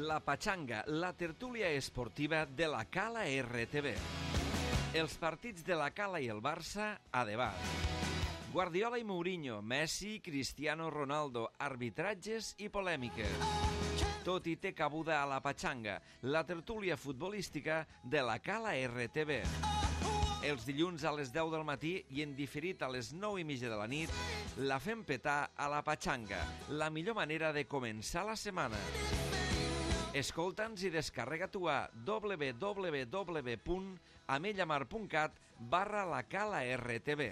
La Pachanga, la tertúlia esportiva de la Cala RTV. Els partits de la Cala i el Barça a debat. Guardiola i Mourinho, Messi, Cristiano Ronaldo, arbitratges i polèmiques. Tot hi té cabuda a la Pachanga, la tertúlia futbolística de la Cala RTV. Els dilluns a les 10 del matí i en diferit a les 9:30 de la nit, la fem petar a la Pachanga, la millor manera de començar la setmana. Escolta'ns i descarrega-t'ho a www.amellamar.cat/lacala-rtv.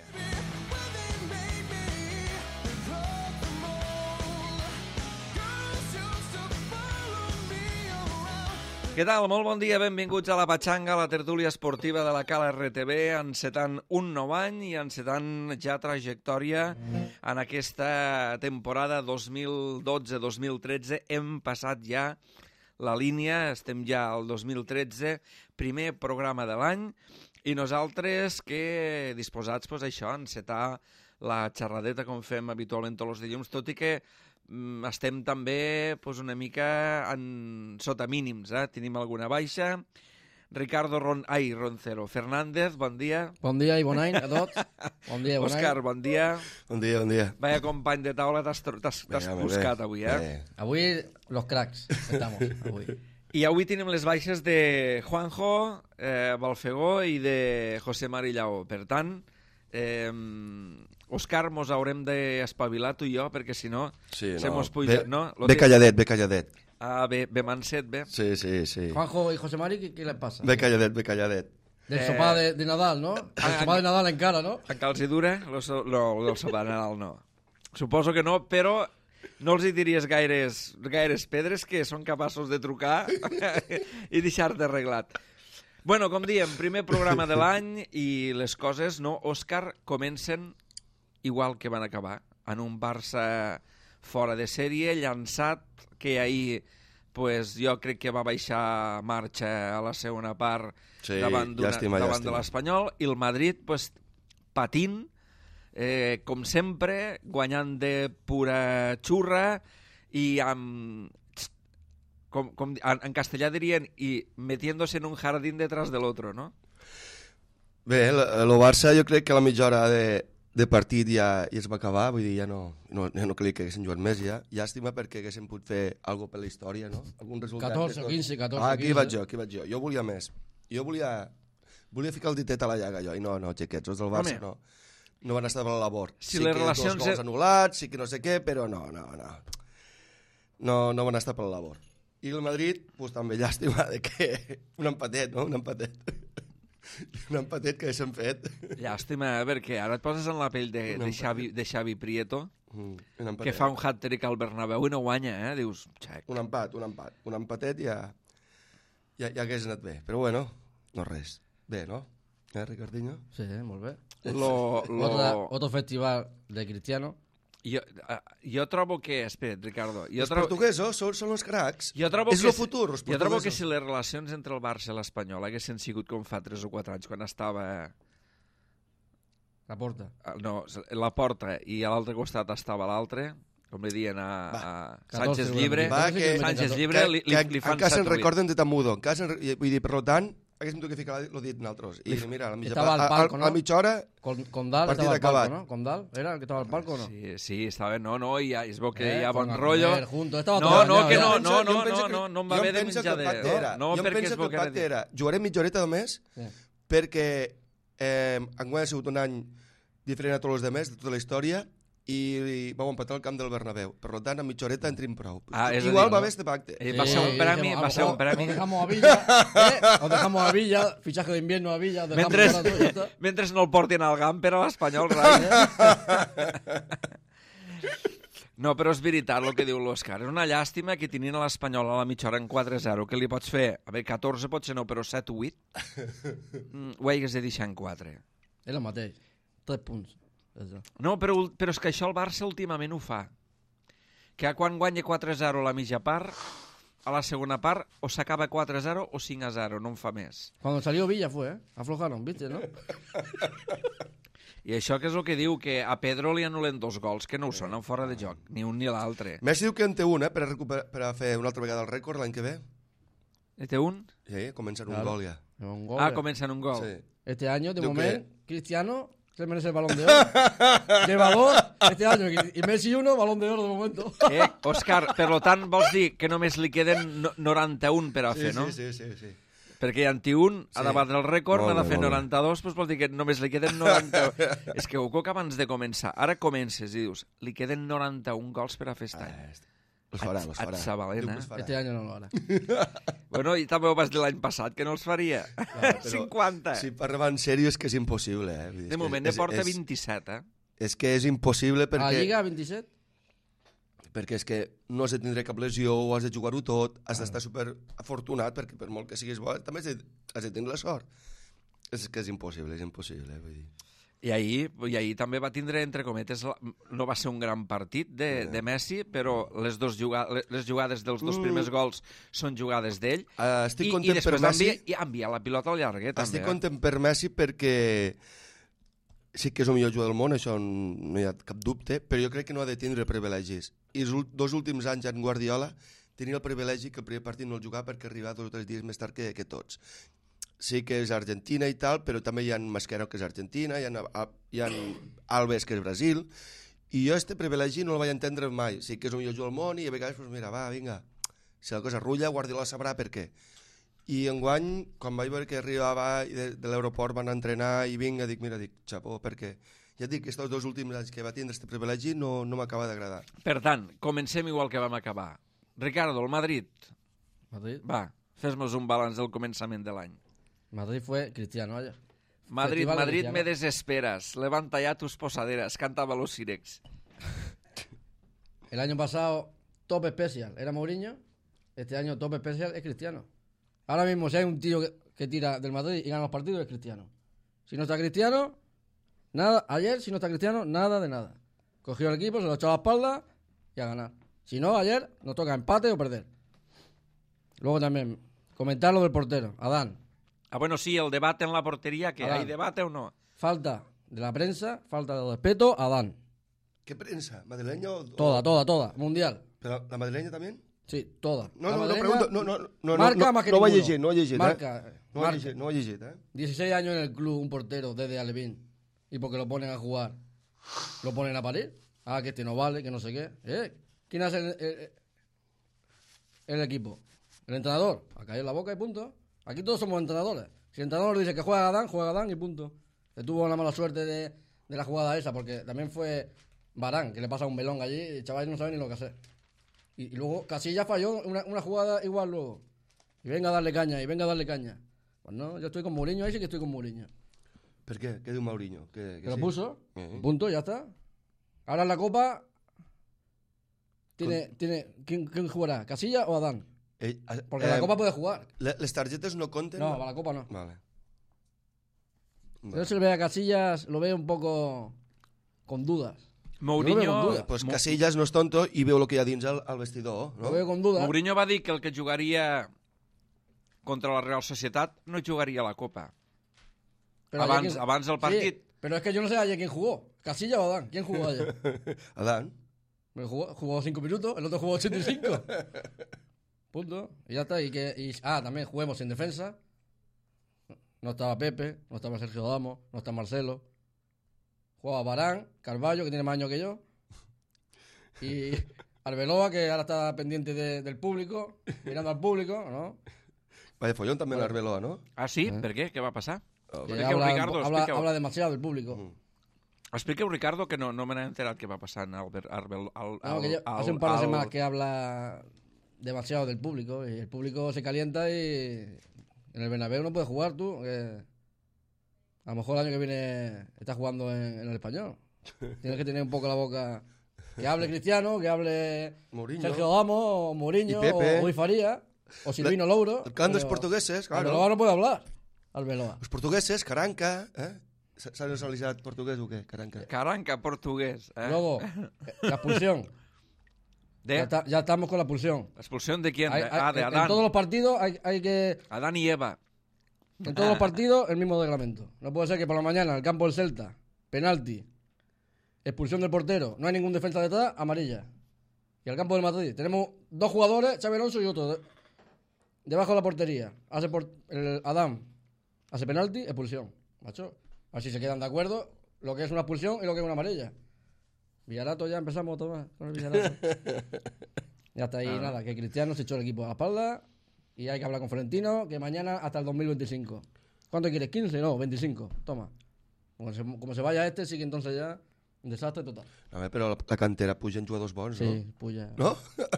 Què tal? Molt bon dia, benvinguts a la Pachanga, la tertúlia esportiva de la Cala RTV, encetant un nou any i encetant ja trajectòria en aquesta temporada 2012-2013. Hem passat ja la línia, estem ja al 2013, primer programa de l'any, i nosaltres que disposats, això, a encetar la xerradeta com fem habitualment tots els dilluns, tot i que estem també una mica sota mínims, tenim alguna baixa. Ricardo Roncero Fernández, bon dia. Bon dia i bon any a tots. Bon dia i bon any. Òscar, bon dia. Bon dia, bon dia. Vaya company de taula, t'has buscat avui, Avui los cracks, estamos, avui. I avui tenim les baixes de Juanjo Balfegó i de José Mari Llaó. Per tant, Òscar, mos haurem d'espavilar tu i jo, perquè si no, se mos puja, no? Ve calladet, ve calladet. Ah, ve manset, ve. Sí, sí, sí. Juanjo y José Mari, ¿qué les pasa? Ve calladet, ve calladet. Del sopar de Nadal, ¿no? El sopar de Nadal encara, ¿no? Encara els hi dura? Del sopar de Nadal no. Suposo que no, però no els hi diries gaires pedres que són capaços de trucar i deixar-te arreglat. Bueno, com diem, primer programa de l'any i les coses, no, Òscar, comencen igual que van acabar, en un Barça fora de sèrie, llançat, que ahir jo crec que va baixar marxa a la segona part davant de l'Espanyol, i el Madrid patint, com sempre, guanyant de pura xurra i amb... en castellà dirien, i metiéndose en un jardín detrás del otro, no? Bé, el Barça jo crec que la mitja hora de partit ja es va acabar, vull dir, ja no calia que haguessin jugat més ja. Llàstima perquè haguessin pogut fer alguna cosa per la història, no? Algun resultat. 14, 15, 14, 15. Aquí vaig jo. Jo volia més. Jo volia ficar el ditet a la llaga, jo. I no, xiquets, els del Barça no van estar per la labor. Si les relacions... dos gols anul·lats, sí que no sé què, però no van estar per la labor. I el Madrid, també llàstima de que un empatet, no? Un empatet que s'han fet. Llàstima, perquè ara et poses en la pell de Xavi Prieto, que fa un hat-trick al Bernabéu i no guanya, dius, xec. Un empatet ja hagués anat bé, però bueno, no res. Bé, no? Ricardinho? Sí, molt bé. Otro festival de Cristiano. Jo trobo que... Espera't, Ricardo. Els portuguesos són els cracs. És el futur, els portuguesos. Jo trobo que si les relacions entre el Barça i l'Espanyol haguessin sigut com fa 3 o 4 anys, quan estava... La Porta. No, la Porta, i a l'altre costat estava l'altre, com li diuen a Sánchez Llibre. Sánchez Llibre li fan 7 encara se'n recorden de Tamudo. Vull dir, per tant, haguéssim de ficar l'ho dit nosaltres. I mira, a la mitja hora, Condal partit acabat. ¿no? Condal, ¿era el que estaba al palco o no? Sí, estava, no, i es veu que hi ha bon rotllo. No em va haver de menjar de... Jo em penso que el pacte era, jugaré mitja horeta només, perquè enguany ha sigut un any diferent a tots els demés, de tota la història, i vau empatar al camp del Bernabéu. Per tant, a mitja horeta en prou. Igual va haver este pacte. Va ser un premi. Os dejamos a Villa, fichaje de invierno a Villa. Mentre no el portin al camp per a l'Espanyol, No, però és veritat el que diu l'Òscar. És una llàstima que tenint a l'Espanyol a la mitja hora en 4-0, que li pots fer, 14 potser no, però 7 o 8, ho hagués de deixar en 4. És el mateix, 3 punts. No, però és que això el Barça últimament ho fa. Que quan guanya 4-0 a la mitja part, a la segona part, o s'acaba 4-0 o 5-0, no en fa més. Cuando salió Villa fue, aflojaron, ¿viste, no? I això que és el que diu, que a Pedro li anulen 2 gols, que no ho són, fora de joc, ni un ni l'altre. Messi diu que en té un, per a fer una altra vegada el rècord l'any que ve. En té un? Sí, comença en un gol ja. Un gol, Comença en un gol. Sí. Este año, de Diu momento, Cristiano se merece el Balón de Oro. Lleva 2 este año y Messi 1, Balón de Oro de momento. Òscar, per tant, vols dir que només li queden 91 per a fer, no? Sí. Perquè hi ha 21, ha de batre el rècord, Molt n'ha de bé, fer molt bé. 92, doncs vol dir que només li queden 91. És que Uco, que abans de començar, ara comences i dius, li queden 91 gols per a fer aquest any. Los farà. Et s'avalent, Este año no lo hará. Bueno, i també ho vas dir l'any passat, que no els faria. 50. Si parlem en sèrio és que és impossible. Vull dir, De moment ne porta 27, És que és impossible A la perquè... Lliga 27. Perquè és que no has de tindre cap lesió, o has de jugar-ho tot, has d'estar super afortunat, perquè per molt que siguis bo, també has de tenir la sort. És que és impossible, vull dir. I ahir també va tindre, entre cometes, no va ser un gran partit de Messi, però les jugades dels 2 primers gols són jugades d'ell. Estic I content per després Messi. enviar la pilota al llarguer, també. Estic content per Messi perquè sí que és el millor jugador del món, això no hi ha cap dubte, però jo crec que no ha de tindre privilegis. I els 2 últims anys en Guardiola tenia el privilegi que el primer partit no el jugava perquè arribava 2 o 3 dies més tard que tots. Sí que és Argentina i tal, però també hi ha Mascherano, que és Argentina, hi ha Alves, que és Brasil, i jo este privilegi no el vaig entendre mai. Sí que és el millor jugador del món i a vegades, pues mira, va, vinga, si la cosa rulla, Guardiola sabrà per què. I enguany, quan vaig veure que arribava i de l'aeroport van entrenar i vinga, dic, xapó, perquè ja et dic que aquests 2 últims anys que va tindre este privilegi no m'acaba d'agradar. Per tant, comencem igual que vam acabar. Ricardo, el Madrid. Madrid. Va, fes-nos un balanç del començament de l'any. Madrid fue Cristiano ayer. Madrid, Festival de Madrid, Cristiano. me desesperas. Levanta ya tus posaderas. Cantaba los Sirex. El año pasado, top especial era Mourinho. Este año, top especial es Cristiano. Ahora mismo, si hay un tío que tira del Madrid y gana los partidos, es Cristiano. Si no está Cristiano, nada. Ayer, si no está Cristiano, nada de nada. Cogió el equipo, se lo echó a la espalda y a ganar. Si no, ayer nos toca empate o perder. Luego también, comentar lo del portero, Adán. Bueno, sí, el debate en la portería, que Adán. ¿hay debate o no? Falta de la prensa, falta de respeto, Adán. ¿Qué prensa? ¿Madrileña o...? Toda. Mundial. ¿Pero la madrileña también? Sí, toda. No, La no madrileña, pregunto. No, marca más que no ho he ninguno. llegit, no ho he llegit. Marca. No ho he llegit, 16 años en el club, un portero desde Alevín. Y porque lo ponen a jugar, lo ponen a parir. Que este no vale, que no sé qué. ¿Quién hace el equipo? El entrenador. A caer la boca y punto. Aquí todos somos entrenadores. Si el entrenador dice que juega Adán y punto. Le tuvo la mala suerte de la jugada esa, porque también fue Varane, que le pasa un melón allí y el chaval no sabe ni lo que hacer. Y luego Casillas falló una jugada igual luego. Y venga a darle caña. Pues no, yo estoy con Mourinho, ahí sí que estoy con Mourinho. ¿Per qué? ¿Qué diu Mourinho? Que Que lo sí? puso, punto, ya está. Ahora en la Copa tiene ¿quién jugará? ¿Casilla o Adán? Porque la Copa puede jugar. Les targetes no compten? No, para la Copa no. Vale. Yo si le veo a Casillas, lo veo un poco con dudas. Lo veo con Mourinho, dudas. Pues Casillas no és tonto i veu el que hi ha dins al vestidor, no? Lo veo con dudas. Mourinho va dir que el que jugaria contra la Real Societat no jugaria a la Copa. Pero ayer Abans del partit. Sí, pero es que yo no sé ayer quién jugó. ¿Casilla o Adán? ¿Quién jugó ayer? Adán. Jugó 5 minutos, el otro jugó 85. Punto. Y ya está. También juguemos en defensa. No estaba Pepe, no estaba Sergio Damos, no está Marcelo. Jugaba Varane, Carvalho, que tiene más años que yo. Y Arbeloa, que ahora está pendiente del público, mirando al público, ¿no? Vaya follón també l'Arbeloa, no? Ah, sí? Per què? Què va passar? Que Expliqueu, Ricardo, expliqueu. habla demasiado del público. Expliqueu, Ricardo, que no me n'he enterat què va passar en Hace un par de semanas que habla demasiado del público y el público se calienta y en el Bernabéu no puedes jugar tú. A lo mejor el año que viene estás jugando en el Español. Tienes que tener un poco la boca. Que hable Cristiano, que hable Mourinho. Sergio Damos, o Mourinho, Y Pepe. o Rui Faría, o Silvino Louro. El clan dels pero portugueses, claro. Arbeloa no puede hablar. Arbeloa. Els portugueses, Caranca, S'ha nacionalitzat portuguès o què? Caranca. Caranca, portugués. Luego, la expulsión. Ya estamos con la expulsión. ¿Expulsión de quién? De Adán. En todos los partidos hay que... Adán y Eva. En todos los partidos el mismo reglamento. No puede ser que por la mañana en el campo del Celta penalti, expulsión del portero, no hay ningún defensa detrás, amarilla. Y al campo del Madrid tenemos 2 jugadores, Xabi Alonso y otro, debajo de la portería. El Adam hace penalti, expulsión. Macho, a ver si se quedan de acuerdo lo que es una expulsión y lo que es una amarilla. Villarato, ya empezamos Tomás, con el Villarato. Y hasta ahí nada, que Cristiano se echó el equipo a la espalda y hay que hablar con Florentino, que mañana hasta el 2025. ¿Cuánto quieres? ¿15? No, 25. Toma. Como se vaya sí que entonces ya un desastre total. A ver, però la cantera pugen jugadors bons, no? Sí, puja. No?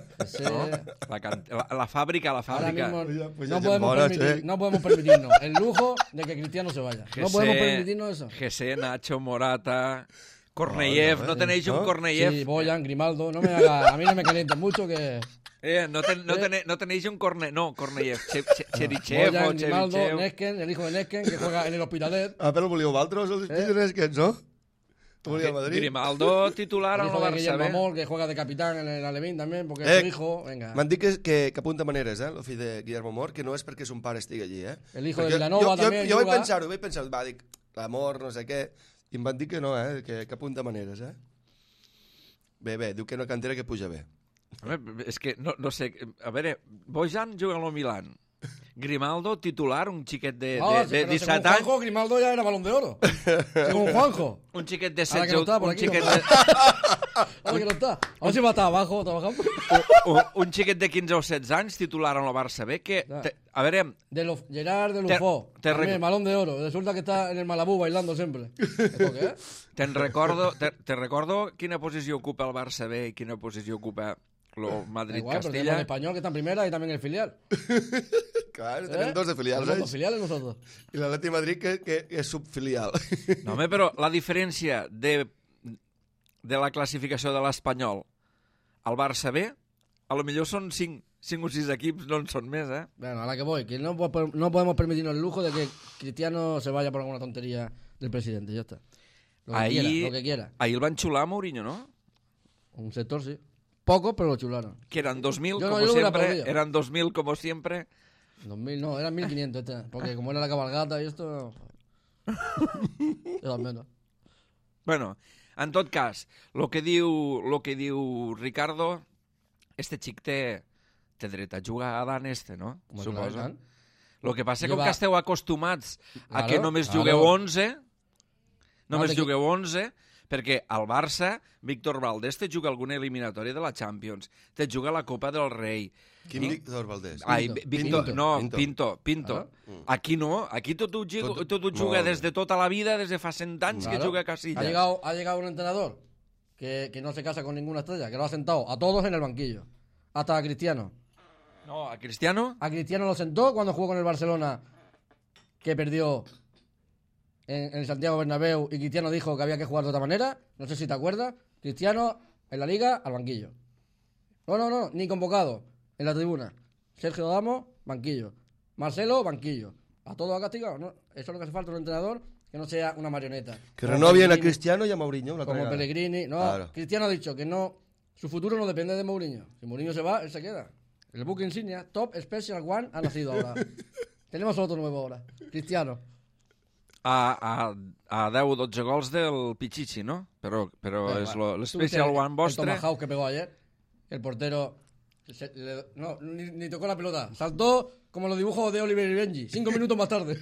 La fàbrica, Ahora mismo Pues no ya podemos, molas, no podemos permitirnos el lujo de que Cristiano se vaya. No podemos permitirnos eso. Jesse, Nacho, Morata, Korneyev, ¿no tenéis un Korneyev? Sí, Boyan, Grimaldo, a mí no me calienten mucho que... No tenéis un Korneyev, Cherichev o Boyan, Grimaldo, Cherichev. Nesken, el hijo de Nesken, que juega en el Hospitalet. Ah, però volíeu altres, els fills aquests, no? Tu volies Madrid? Grimaldo titular El al hijo de Barça Guillermo B. Amor, que juega de capitán en el Alevín también, porque es su hijo. Venga. M'han dit que apunta maneres, el fill de Guillermo Amor, que no és perquè son pare estigui allí, El hijo de Vilanova també jo juga. vaig pensar, va, dic, l'amor, no sé què, i em van dir que no, que apunta maneres, Bé, diu que no cantera que puja bé. És que, no sé, a veure, Bojan juga al Milan. Grimaldo, titular, un xiquet de 17 según anys. Juanjo, Grimaldo ya era Balón de Oro. Según Juanjo. Un xiquet de Ahora que 16... no está, por un aquí xiquet no de... Ahora que no está. A ver si va a estar abajo trabajando. un xiquet de 15 o 16 anys, titular en el Barça B, que... A veure... Gerard de Lufó. También, Balón de Oro. Resulta que está en el Malabú bailando siempre. ¿Esto qué es? Te recordo quina posició ocupa el Barça B i quina posició ocupa el Igual, pero tenemos Madrid-Castilla. el Español que está en primera y también el filial. Clar, tenim dos de filials, Los dos filiales nosotros. I l'Atleti Madrid que és subfilial. No, home, però la diferència de la classificació de l'Espanyol al Barça B, a lo millor són 5 o 6 equips, no en són més, Bueno, a la que voy, que no podemos permitirnos el lujo de que Cristiano se vaya por alguna tontería del presidente, ya está. Lo que quiera. Ahir el van xular a Mourinho, no? Un sector, sí. Poco, pero lo chularon. Que eran 2.000, Yo como lo hubiera siempre. aplaudido. Eran 2.000, como siempre. 2000, no, eran 1500 porque como era la cabalgata y esto... Era menos. Bueno, en tot cas, lo que diu Ricardo, este xic té dret a jugar a Dan no? Suposo. Lo que passa que com que esteu acostumats a que només jugueu 11, jugueu 11, perquè al Barça, Víctor Valdés te juga alguna eliminatòria de la Champions, te juga la Copa del Rei. Quin Víctor Valdés? Ai, Pinto. Aquí no, aquí tot ho juga des de tota la vida, des de fa 100 anys que juga a Casilla. Ha llegado un entrenador que no se casa con ninguna estrella, que lo ha sentado a todos en el banquillo. Hasta a Cristiano. No, ¿a Cristiano? A Cristiano lo sentó cuando jugó con el Barcelona, que perdió en el Santiago Bernabéu, y Cristiano dijo que había que jugar de otra manera. No sé si te acuerdas. Cristiano en la Liga al banquillo. No, ni convocado. En la tribuna. Sergio Ramos, banquillo. Marcelo, banquillo. A todos ha castigado, ¿no? Eso es lo que hace falta un entrenador, que no sea una marioneta. Que renovien a Cristiano y a Mourinho. Como Pellegrini. No, claro. Cristiano ha dicho que no, su futuro no depende de Mourinho. Si Mourinho se va, él se queda. El buque insignia, Top Special One, ha nacido ahora. Tenemos otro nuevo ahora. Cristiano. A 10 o 12 gols del Pichichi, ¿no? Pero es l'Special One vostre. El Tomahawk que pegó ayer. El portero... ni tocó la pelota. Saltó como los dibujos de Oliver y Benji. 5 minutos más tarde.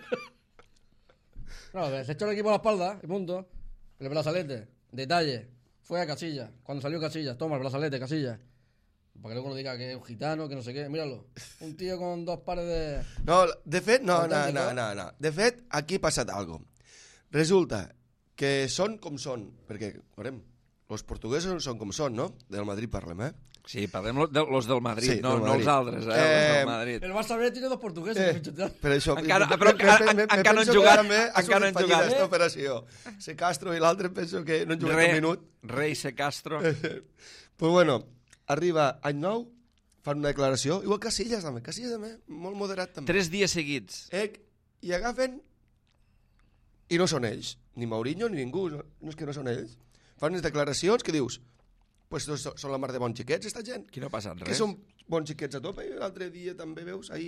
Se echó el equipo a la espalda y punto. El brazalete. Detalle. Fue a Casillas. Cuando salió Casillas, toma el brazalete, Casillas. Para que luego no diga que es un gitano, que no sé qué. Míralo. Un tío con 2 pares de... No, de fet, no. De fet, aquí ha passat algo. Resulta que són com són, perquè, veurem, els portuguesos són com són, no? Del Madrid parlem, Sí, parlem los del Madrid, sí, no els altres, los del Madrid. El Barça B tiene 2 portuguesos. Per això... Encara no han jugat. Encara no han jugat. Aquesta operació. Se Castro i l'altre penso que no han jugat un minut. Rei Se Castro. Pues bueno, arriba any nou, fan una declaració, igual Casillas també, molt moderat també. 3 dies seguits. I agafen i no són ells, ni Mourinho ni ningú, no és que no són ells. Fan unes declaracions que dius, pues són la mar de bons xiquets, esta gent. Aquí no ha passat res. Que són bons xiquets a tope, i l'altre dia també veus, ahir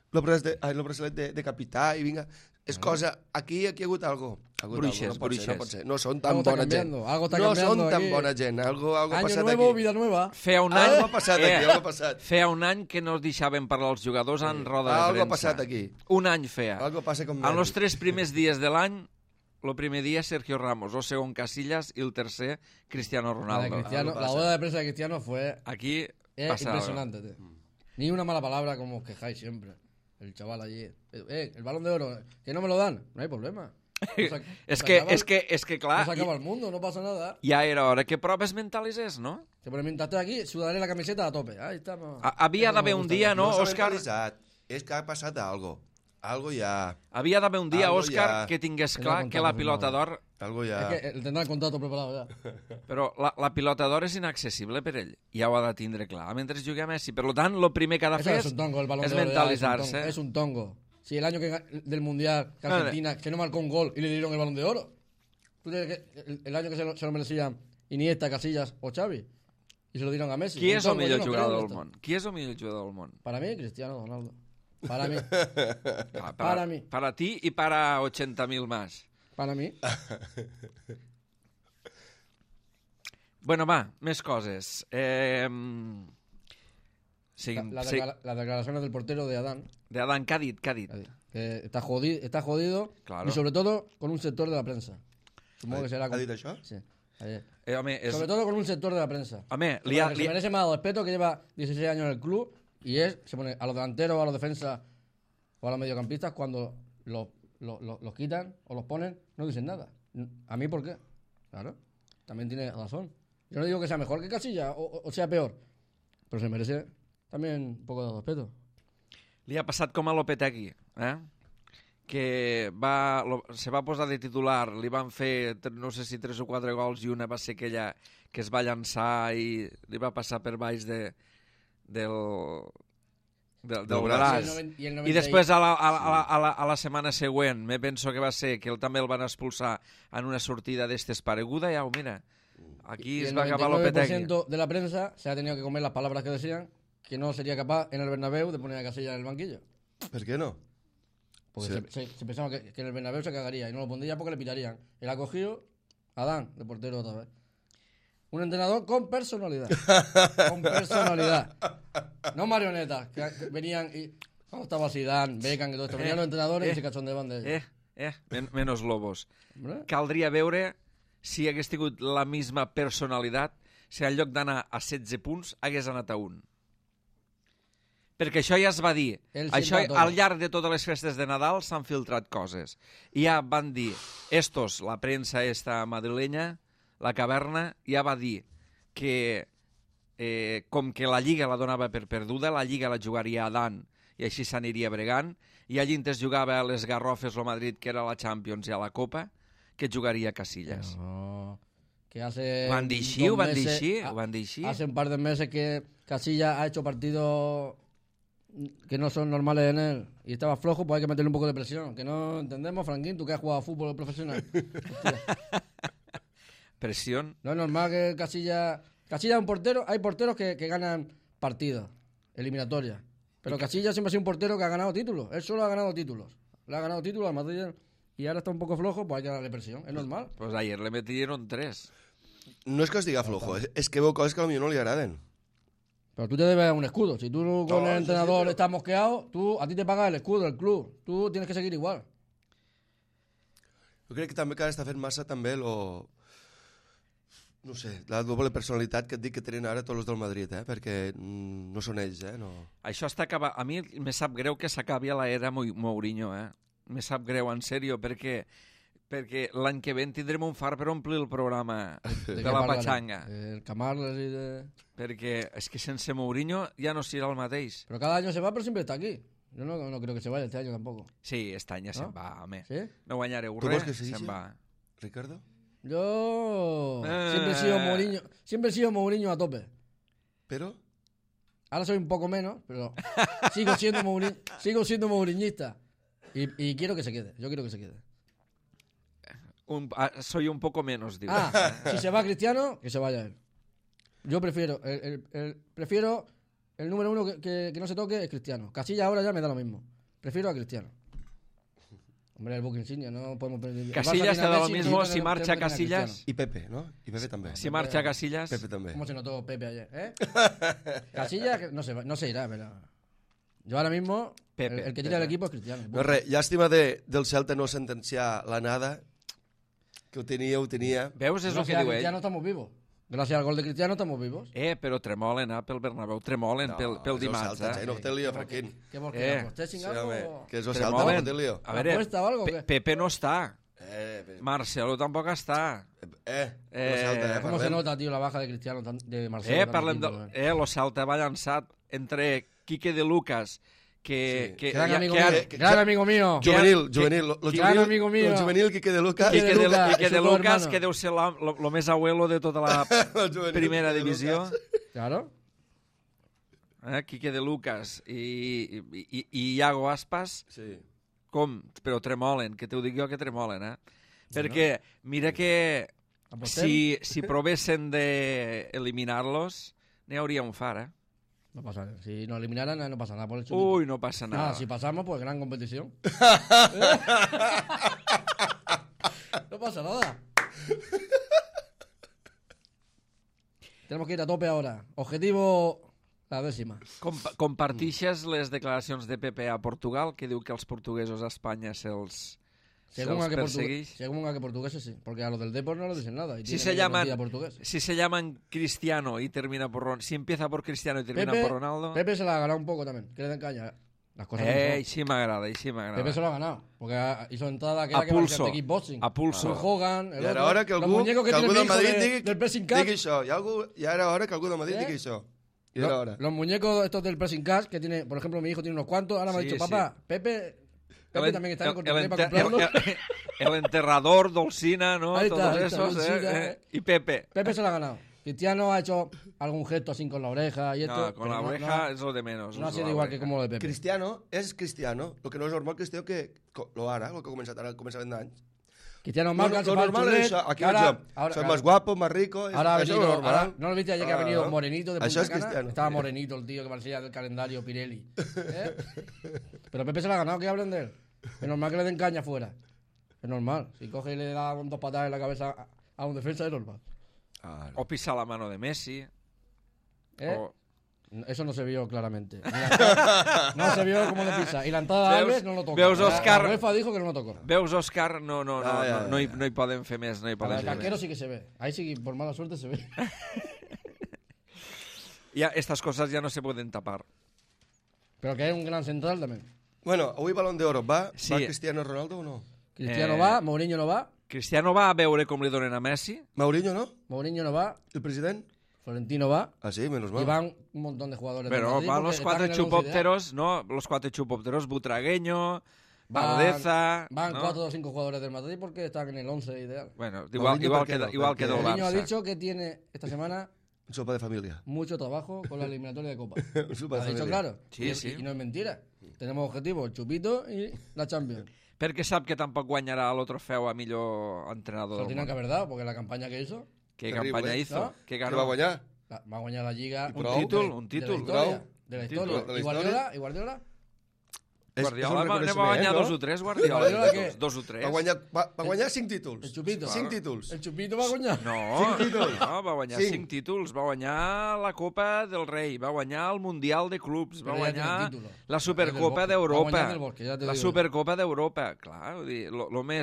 el braçalet de capità i vinga... És cosa... Aquí hi ha hagut algo. Bruixes, no pot ser, bruixes. no pot ser. No són tan Algo está bona gent. cambiando, algo está No cambiando són tan aquí. bona gent. Algo ha Año passat nuevo, aquí. vida nueva. Feia un any... Algo ha passat aquí, algo ha passat. Feia un any que no deixaven parlar els jugadors en roda de premsa. Algo ha passat aquí. Un any feia. Algo passa com... En els 3 primers dies de l'any, el primer dia Sergio Ramos, el segon Casillas i el tercer Cristiano Ronaldo. La boda de prensa de Cristiano fue Aquí passa impresionante, tío. Ni una mala palabra como os quejáis siempre. El chaval allí. El balón de oro, que no me lo dan. No hay problema. És que clar, No se acaba el mundo, no pasa nada. ja era hora que proves mentalitzés, no? Que por mientras esté aquí, sudaré la camiseta a tope. Ahí estamos. Havia d'haver un dia, no, s'ha Òscar? mentalitzat. És que ha passat algo. Algo ja... Havia d'haver un dia, Algo Òscar, ja. que tingués Tenía clar contrato que la firmado. pilota d'or... Algo ja... Es que él tendrá el contrato preparado ya. Però la pilota d'or és inaccessible per ell. Ja ho ha de tindre clar, mentre jugui a Messi. Per tant, el primer que ha de Eso fer es un tongo, el balón és de oro. ya, mentalitzar-se. Es un tongo. Si el año del Mundial, que Argentina, que no marcó un gol y le dieron el balón de oro. ¿Tú crees que el año que se lo merecían Iniesta, Casillas o Xavi? Y se lo dieron a Messi. Qui Un és el tongo, millor yo no jugador creo en del esto. món? Qui és el millor jugador del món? Para mí, Cristiano Ronaldo. Para mí. Para mí. Para ti y para 80.000 más. Para mí. Bueno, va, més coses. Las declaraciones del portero de Adán. De Adán, què ha dit? Què ha dit? Que está jodido Claro. y sobre todo con un sector de la prensa. Supongo que será ¿Ha dit això? Sí, ayer. Home, és... Sobre todo con un sector de la prensa. Home, Que se merece más respeto, que lleva 16 años en el club y se pone a los delanteros, a los defensas o a los mediocampistas cuando los quitan o los ponen, no dicen nada. ¿A mí por qué? Claro, también tiene razón. Yo no digo que sea mejor que Casillas o sea peor, pero se merece también un poco de respeto. Li ha passat com a Lopetegui, que se va posar de titular, li van fer, no sé si 3 o 4 gols i una va ser aquella que es va llançar i li va passar per baix del braç. I després a la setmana següent, me penso que va ser que també el van expulsar en una sortida d'estes pareguda, ja ho mira. Aquí es va acabar Lopetegui. El 99% de la prensa se ha tenido que comer las palabras que decían que no sería capaz en el Bernabéu de poner a Casillas en el banquillo. Per què no? Porque se pensaba que en el Bernabéu se cagaría y no lo pondría porque le pitarían. Él ha cogido a Adán, de portero otra vez. Un entrenador con personalidad. Con personalidad. No marionetas, que venían y... Cuando estaba Zidane, Beckham y todo esto, venían los entrenadores y se cachondeaban de ellos. Menos lobos. Hombre. Caldria veure si hagués tingut la misma personalitat, si en lloc d'anar a 16 punts hagués anat a 1. Perquè això ja es va dir. Això, al llarg de totes les festes de Nadal s'han filtrat coses. I ja van dir, la premsa esta madrilenya, la caverna, ja va dir que com que la Lliga la donava per perduda, la Lliga la jugaria a Dan i així s'aniria bregant, i allí es jugava a les Garrofes o Madrid, que era la Champions i a la Copa, que jugaria a Casillas. No, que hace... Ho van dir així. Hace un par de meses que Casillas ha hecho partidos que no son normales en él y estaba flojo, pues hay que meterle un poco de presión. Que no entendemos, Franquín, tú que has jugado a fútbol profesional. Presión. No es normal que Casillas es un portero. Hay porteros que ganan partidos, eliminatorias. Pero Casillas siempre ha sido un portero que ha ganado títulos. Él solo ha ganado títulos. Le ha ganado títulos al Madrid y ahora está un poco flojo, pues hay que darle presión. Es normal. Pues ayer le metieron 3. No és que es diga flojo, és que veu coses que potser no li agraden. Pero tú te debes un escudo. Si tú con el entrenador sí, estás mosqueado, a ti te paga el escudo del club. Tú tienes que seguir igual. Jo crec que també cada està fent massa també no sé, la doble personalitat que et dic que tenen ara tots els del Madrid, perquè no són ells, no. Això està acabant. A mi me sap greu que s'acabi a l'era Mourinho, Me sap greu, en sèrio, perquè l'any que ve en tindrem un far per omplir el programa de la pachanga. El Camarles y de... Perquè és que sense Mourinho ja no serà el mateix. Pero cada año se va, pero siempre está aquí. Yo no creo que se vaya este año tampoco. Sí, este any ja se'n va, home. ¿Sí? No guanyareu Tu vols res, que segueixi? se'n va. Ricardo? Yo siempre he sido Mourinho a tope. Però? Ahora soy un poco menos, pero sigo siendo mouriñista. Y quiero que se quede. Yo quiero que se quede. Soy un poco menos, digo. Si se va Cristiano, que se vaya él. Yo prefiero prefiero el número 1 que no se toque es Cristiano. Casillas ahora ya me da lo mismo. Prefiero a Cristiano. Hombre, el buque insignia, no podemos perder. Casillas te da lo mismo si marcha Casillas. Y Pepe, ¿no? Y Pepe también. Si marcha Casillas. Pepe también. ¿Cómo se notó Pepe ayer? Casillas no se irá, pero... Yo ahora mismo, Pepe, el que tira el equipo es Cristiano. No, res, llàstima del Celta no sentenciar la nada, que ho tenia. Veus, és el Gracias que a diu ell. Cristiano estamos vivos. Gracias al gol de Cristiano estamos vivos. Però tremolen, pel Bernabéu, tremolen pel dimarts, No té lío, Franquín. ¿Qué vol que apostéis sin algo? Que és el Tremolen. Celta, no té lío. A veure, ¿Apuesta o algo o qué? Pepe no està. Marcelo tampoc està. ¿Cómo se nota, tío, la baja de Cristiano, de Marcelo? Parlem de... Lo Celta va llançat entre Quique de Lucas, gran amigo mío. Juvenil. Gran amigo mío. El juvenil Quique de Lucas. Quique de Lucas, que deu ser lo més abuelo de tota la primera divisió. Claro. Quique de Lucas i Iago Aspas, com? Però tremolen, que t'ho dic jo que tremolen, Perquè mira que si provessin d'eliminar-los, n'hi hauria un far, No pasa nada. Si nos eliminaran, no pasa nada por el chupito. Uy, no pasa nada. Si pasamos, pues gran competición. No pasa nada. Tenemos que ir a tope ahora. Objetivo, la 10ª. Compartixes les declaracions de Pepe a Portugal, que diu que els portuguesos a Espanya se'ls persegueix? Según a que portugueses sí, porque a los del Depor no les dicen nada. Si se llaman Cristiano y termina por Ronaldo, si empieza por Cristiano y termina por Ronaldo... Pepe se la ha ganado un poco también, que le den caña. Las cosas sí m'agrada. Pepe se lo ha ganado, porque hizo entrada que a era pulso, que kickboxing. a pulso. Hogan, el I ara hora que algú del Madrid digui això. I ara hora que algú del Madrid digui això. Los muñecos estos del pressing catch, que tiene, por ejemplo, mi hijo tiene unos cuantos, ahora me ha dicho, papá, Pepe también está en Corte para comprarlo. El enterrador, Dolcina, ¿no? Ahí Todos está, esos, Dolcina, Y Pepe. Pepe se lo ha ganado. Cristiano ha hecho algún gesto así con la oreja y esto. No, con la oreja es lo de menos. No ha sido igual que como lo de Pepe. Cristiano és Cristiano. El que no és normal Cristiano que lo ara, el que ha començat ara, al començament d'any. Cristiano marca, lo normal es això. Aquí soy más guapo, más rico. Ahora ha venido, normal. ¿no lo viste ayer que ha venido morenito de Això Punta és Cana? Cristiano. Estaba morenito el tío que parecía del calendario Pirelli. Pero Pepe se lo ha ganado, que hablen de él. Es normal que le den caña afuera. Es normal. Si coge y le da 2 patadas en la cabeza a un defensa, es normal. O pisar la mano de Messi. Eso no se vio claramente. No se vio cómo le pisa. Y la entrada de Alves no lo tocó. Veus, Òscar? La UEFA dijo que no lo tocó. Veus, Òscar? No hi poden fer més. No hi poden El fer arquero més. sí que se ve. Ahí sí que por mala suerte se ve. Ya, estas cosas ya no se pueden tapar. Pero que hay un gran central también. Bueno, avui Balón d'Oro. ¿Va Sí. Cristiano Ronaldo o no? Cristiano va, Mourinho no va. Cristiano va a veure com li donen a Messi. Mourinho no? Mourinho no va. El president? Florentino va. Ah, sí, menos Y mal. van un montón de jugadores. del Pero Madrid van porque los están cuatro en el once ideal. chupópteros, ¿no? Los cuatro chupópteros, Butragueño, Bardeza... Van ¿no? 4 o 5 jugadores del Madrid porque están en el 11 ideal. Bueno, Mourinho, igual ¿por qué no? que del Mourinho ha Barça. dicho que tiene esta semana Sopa de familia. mucho trabajo con la eliminatoria de Copa. Sopa Lo de ha dicho familia. claro. Sí, sí. Y no es mentira. Tenemos objetivos, el Chupito y la Champions. Perquè sap que tampoc guanyarà el trofeu a millor Se entrenador lo del tienen que món. haber dado porque la campaña que hizo ¿Qué Terrible, campaña hizo? ¿no? ¿Qué Què va ganó? guanyar? va a ganar la Liga. Un títol. De la Un títol. historia. De la ¿Y Guardiola? ¿Y Guardiola? Guardiola un va reconeixement, guanyar no? 2 o 3, Guardiola. Guardiola què? 2 o 3. Va guanyar 5 títols. El Chupito. 5 títols. El Chupito va a guanyar. No, títols. no, va guanyar 5 títols. Va guanyar la Copa del Rei, va guanyar el Mundial de Clubs, va Però ja guanyar té el títol. la Supercopa Va guanyar d'Europa. del Bosque, ja te La digo. Supercopa d'Europa, clar, vull dir,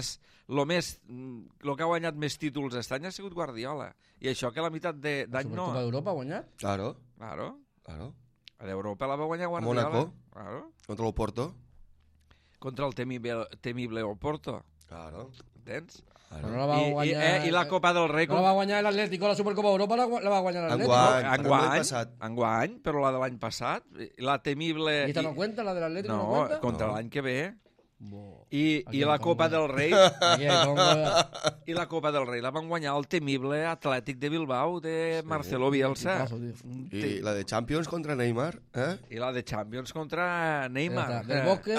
lo que ha guanyat més títols aquest any ha sigut Guardiola. I això que la meitat La d'any no. Supercopa d'Europa a guanyar? Claro, Claro, claro. a d'Europa la va guanyar Guardiola. Mónaco. Claro. Contra l'Oporto. Contra el temible Oporto. Claro. Entens? Però no la va guanyar... I la Copa del Rei... No la va guanyar l'Atlético, la Supercopa d'Europa la va guanyar l'Atlético. Enguany, però la de l'any passat. La temible... ¿Y esta no cuenta, la del Atlético no No, cuenta? contra No. l'any que ve. Bo. I Aquí la el Copa Congo. del Rei... Aquí el Congo, I la Copa del Rei la van guanyar el temible Atlètic de Bilbao de Marcelo Bielsa. Equipazo, tío. I la de Champions contra Neymar, eh? I la de Champions contra Ya Neymar. está.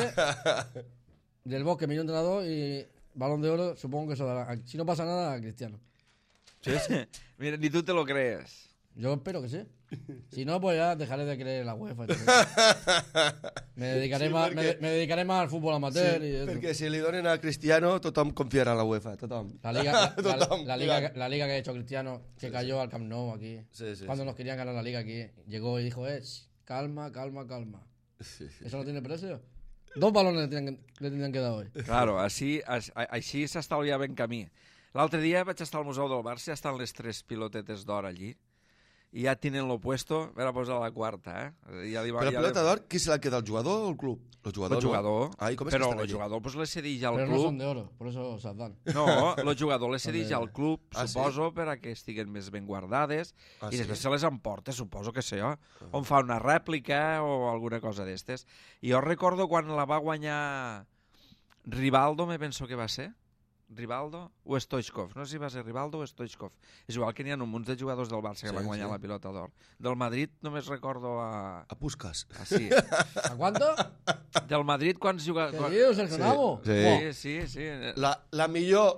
Del Bosque, millón entrenador y Balón de Oro, supongo que eso dará. Si no pasa nada, a Cristiano. Mira, ni tú te lo crees. Yo espero que sí. Si no, pues ya dejaré de creer en la UEFA. Me dedicaré más al fútbol amateur. Sí, y eso. perquè si li donen a Cristiano, tothom confiarà en la UEFA, tothom. La liga que ha hecho Cristiano, que cayó al Camp Nou aquí. Sí, Cuando nos querían ganar la liga aquí, llegó y dijo, calma. ¿Eso no tiene precio? 2 balones le tendrían que dar hoy. Claro, així s'estalvia ben camí. L'altre dia vaig estar al Museu del Barça, estan les 3 pilotetes d'or allí, i ja tenen lo puesto, era posar la quarta, Ja Però la pilota d'or, qui se la queda, el jugador o el club? El jugador. No? Ai, com és Però que estan el allí? jugador pues, le cedeix al Pero no club. son de oro, por eso se dan. No, el jugador le cedeix al club, Ah, suposo, per a que estiguen més ben guardades, i després se les emporta, suposo que sé jo, on fa una rèplica o alguna cosa d'estes. I jo recordo quan la va guanyar Rivaldo, me penso que va ser, Rivaldo o Stoichkov, no sé si va ser Rivaldo o Stoichkov. És igual que n'hi ha un munt de jugadors del Barça que van guanyar la pilota d'or. Del Madrid només recordo a... A Puskas. Sí. ¿A cuánto? Del Madrid quants jugadors... ¿Qué dios, Sergio Navo? Sí. La millor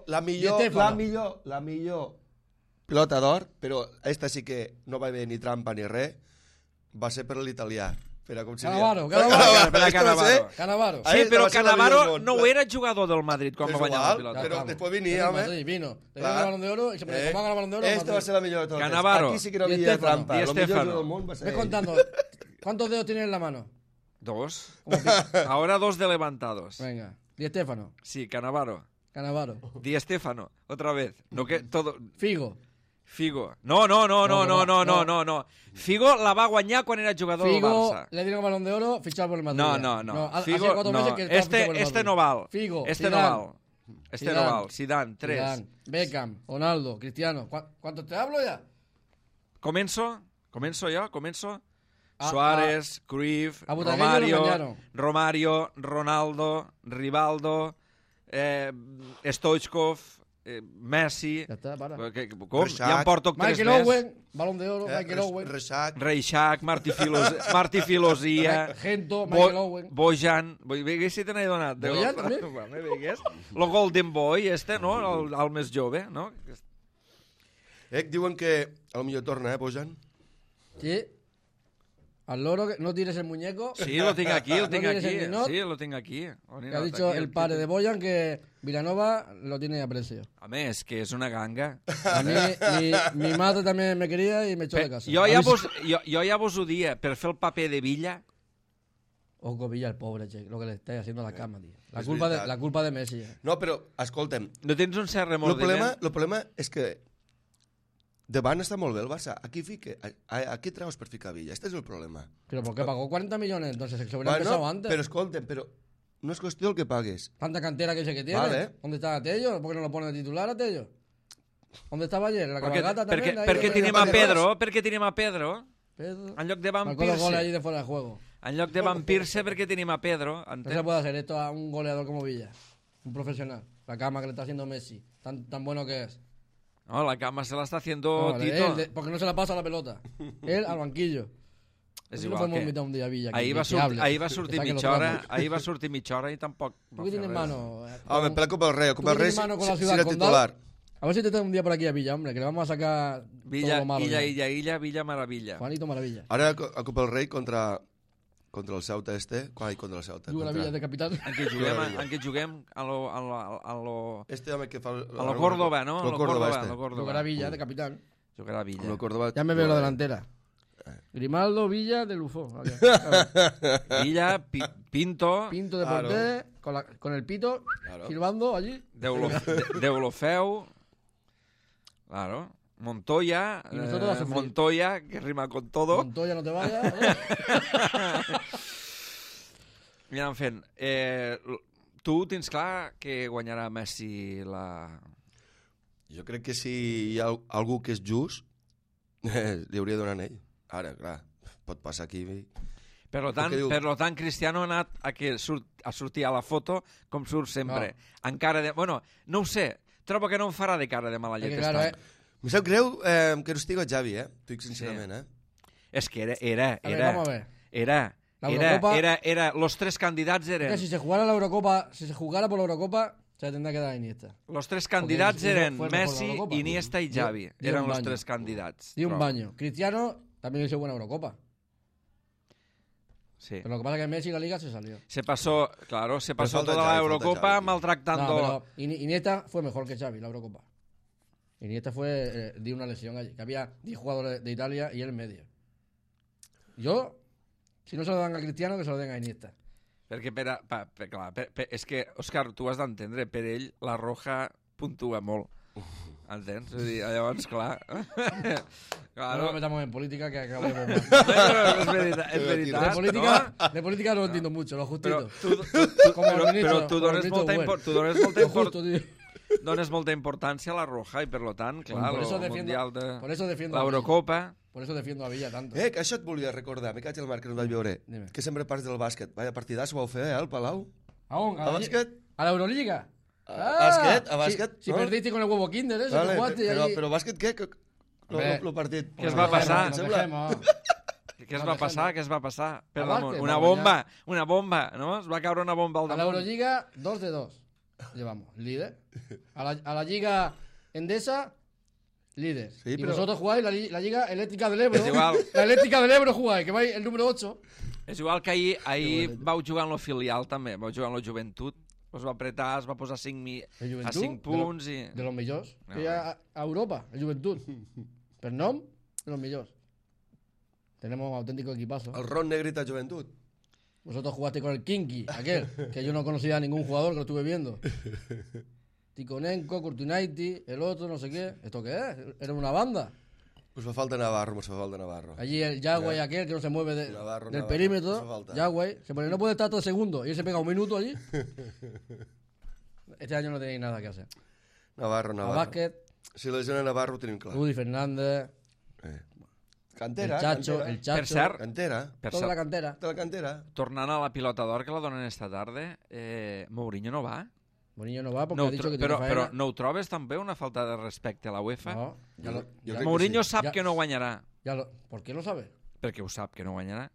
pilota d'or, però esta sí que no va haver ni trampa ni res, va ser per l'italià. Cannavaro. Cannavaro. Sí, però Cannavaro no era jugador del Madrid quan va guanyar la pilota. Però després venia, home. Vino. Tenía el Balón de Oro y se me tomaba el Balón de Oro. Esta va ser la millor de totes. Cannavaro. Aquí sí que no havia trampa. Di Stéfano. Ve contando. ¿Cuántos dedos tiene en la mano? 2. Ahora 2 de levantados. Venga. Di Stéfano. Sí, Cannavaro. Di Stéfano. Otra vez. No que todo... Figo. No. Figo la va guanyar quan era jugador del Barça. Le dieron el Balón de Oro, fichado por el Madrid. No. Figo, no. Este no val. Figo, Este no val. Este no val. Zidane, 3. Zidane, Beckham, Ronaldo, Cristiano. ¿Cuántos te hablo ya? Començo jo? Suárez, Cruyff, a Butaqueño Romario, Ronaldo, Rivaldo, Stoichkov, Messi... Ja està, para. Com? Ja em porto 3 Michael més. Owen, Balón de Oro, Michael Owen. Reixac, Martí Filosia, Gento, Michael Owen. Bojan, vegués si te n'he donat. Bojan, també? Vegués. Lo Golden Boy, no? El més jove, no? Diuen que a lo millor torna, Bojan? Sí. Al loro, no tires el muñeco. Sí, lo tengo aquí, Sí, lo tengo aquí. Que ha dicho el padre de Bojan que Vilanova lo tiene a precio. A més, que és una ganga. A mí, mi madre también me quería y me echó de casa. Jo ja vos ho dia, per fer el paper de Villa... Ojo, Villa, el pobre, che, lo que le está haciendo a la cama, tío. La culpa de Messi. No, però, escolta'm... No tens un cert remordiment? El problema és que davant està molt bé el Barça. Aquí traus per ficar Villa? Este és el problema. ¿Pero por qué pagó 40 millones? Entonces se hubiera empezado antes. Pero escolten, no es cuestión que pagues. Tanta cantera que tiene. Vale. ¿Dónde está Tello? ¿Por qué no lo pone de titular a Tello? ¿Dónde estaba ayer? La cabalgata también. Perquè tenim a Pedro. Pedro. En lloc de Marcó 2 goles vampirse. allí de fuera de juego. En lloc de vampirse, perquè tenim a Pedro. No se puede hacer esto a un goleador como Villa. Un profesional. La cama que le está haciendo Messi. Tan bueno que es. No, la cama se la está haciendo Tito. Porque no se la pasa la pelota. Él al banquillo. És no igual podemos que... invitar un día a Villa. Ahir va sortir mitja hora i tampoc... ¿Tú qué tienes mano? Home, per la Copa del Rei. Copa del Rei serà titular. A ver si te trae un día por aquí a Villa, hombre, que le vamos a sacar Villa, todo lo malo. Villa Maravilla. Juanito Maravilla. Ara a Copa del Rei contra el Ceuta contra el Ceuta. Juga la Villa de capitán. En què juguem a lo... Este home que fa... A lo Córdoba, ¿no? Lo Córdoba. Jugará Villa de capitán. Jugarà Villa. Lo Córdoba. Ya me veo la delantera. Grimaldo, Villa, de Lufó. Villa, Pinto... Pinto de porter, con el pito, silbando allí. Deulofeu... Claro. Montoya, Montoya, que rima con todo. Montoya, no te vayas. Mira, en fent, tu tens clar que guanyarà Messi la... Jo crec que si hi ha algú que és just, li hauria de donar a ell. Ara, clar, pot passar aquí... Per tant, Cristiano ha anat a sortir a la foto com surt sempre. No. Encara de... Bueno, no ho sé, trobo que no em farà de cara de mala llet. Claro, Em sap greu que no estigui el Xavi, T'ho dic sincerament, És que era. Vamos a ver. Era, los tres candidats eren... Que si se jugara la Eurocopa, si se jugara por la Eurocopa, se tendrá que dar a Iniesta. Los tres candidats eren fue el mejor de Messi, la Eurocopa. Iniesta y Xavi. Dio Eren un los baño. tres candidats. Dio un Però- baño. Cristiano también hizo buena Eurocopa. Sí. Pero lo que pasa es que Messi la Liga se salió. Se pasó falta toda la Xavi, Eurocopa falta Xavi. maltractando... No, pero Iniesta fue mejor que Xavi la Eurocopa. Iniesta dio una lesión allí. Que había 10 jugadores de Italia y él en medio. Yo, si no se lo dan a Cristiano, que se lo den a Iniesta. Perquè, és que, Òscar, tu has d'entendre, per ell la Roja puntua molt. Entens? És a dir, llavors, clar... No nos metamos en política que acabemos mal. És veritat, De política no entiendo mucho, lo justito. Como el ministro, tu como dones el ministro molta, Güell. tu dones molta, Lo justo, tío. dones molta importància a la Roja i, per lo tant, clar, Por eso el Mundial de... por eso defiendo a Villa. L'Eurocopa... Por eso defiendo a Villa tanto. Que això et volia recordar, me caig el Marc, que no el vaig veure, Dime. que sempre parles del bàsquet. Vaya partidàs ho vau fer, al Palau? ¿A on? A bàsquet? ¿A la Euroliga? A bàsquet? Si no? perdiste con el huevo Kinder, eso, Vale, que jugaste però, allí. però bàsquet què? Hombre, Lo partit. Què es va passar? Lo dejemos. Què es va passar? Què es va passar? Per A damunt. bàsquet, Una bomba, no? Es va caure una bomba al A la damunt. Euroliga, 2 de 2. Llevamos, líder. A la Liga Endesa, líder. Sí, y pero- vosotros jugáis la Liga Eléctrica del Ebro. Es igual. La Eléctrica del Ebro jugáis, que vais el número 8. És igual que ahir vau jugar en lo filial, també. Vau jugar en la joventut. Us va apretar, es va posar 5 El a Juventud, 5 punts i... De los millors. No, Que hi ha a Europa, el Juventud. Per nom, de los millors. Tenemos auténtico equipazo. El Ron Negrita Joventut. Vosotros jugaste con el Kinky, aquel, que yo no conocía a ningún jugador, que lo estuve viendo. Ticonenko, Kurtinaiti, el otro, no sé qué. ¿Esto qué es? Era una banda. Us fa falta Navarro. Allí el Yagüey, aquel que no se mueve Navarro, del Navarro, perímetro. hace falta. Yagüey, se pone, no puede estar 3 segundos y él se pega un minuto allí. Este año no tenéis nada que hacer. Navarro. A básquet, Si lesiona Navarro ho tenim clar. Rudy Fernández, Cantera, el Chacho, cantera. Per cert, Cantera. per toda la cert, cantera. De la cantera. tornant a la pilota d'or que la donen esta tarda, Mourinho no va? Bonillo no va porque No ha dicho que però, tiene però faena. no ho trobes també una falta de respecte a la UEFA? No, ya lo- Jo ya- crec que Mourinho sí. sap Ja- que no guanyarà. ¿Por qué lo sabe? Perquè ho sap que no guanyarà.